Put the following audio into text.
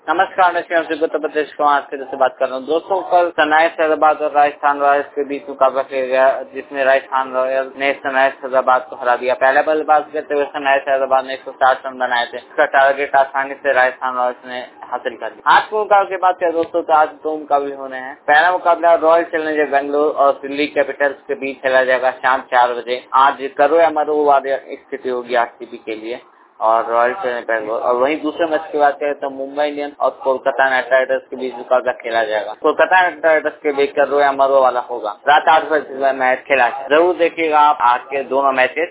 नमस्कार, मैं उत्तर प्रदेश को आज से बात कर रहा हूँ। दोस्तों, कल सनराइजर्स हैदराबाद और राजस्थान रॉयल्स के बीच मुकाबला किया गया, जिसमें राजस्थान रॉयल्स ने सनराइजर्स हैदराबाद को हरा दिया। पहले बल्लेबाज करते हुए सनराइजर्स हैदराबाद ने 160 रन बनाए थे। इसका टारगेट आसानी से राजस्थान रॉयल्स ने हासिल कर लिया। आज के मुकाबले की बात करें दोस्तों, तो आज दो मुकाबले होने हैं। पहला मुकाबला रॉयल चैलेंजर बेंगलोर और दिल्ली कैपिटल्स के बीच खेला जाएगा शाम 4 बजे। आज करो या मरो वाली स्थिति होगी आरसीबी के लिए और रॉयल चैलेंजर बेंगलोर। और वहीं दूसरे मैच की बात करें तो मुंबई इंडियंस और कोलकाता नाइट राइडर्स के बीच मुकाबला खेला जाएगा। कोलकाता नाइट राइडर्स के बीच करो या मरो वाला होगा। रात 8 बजे मैच खेला जाएगा। जरूर देखिएगा आप आज के दोनों मैचेस।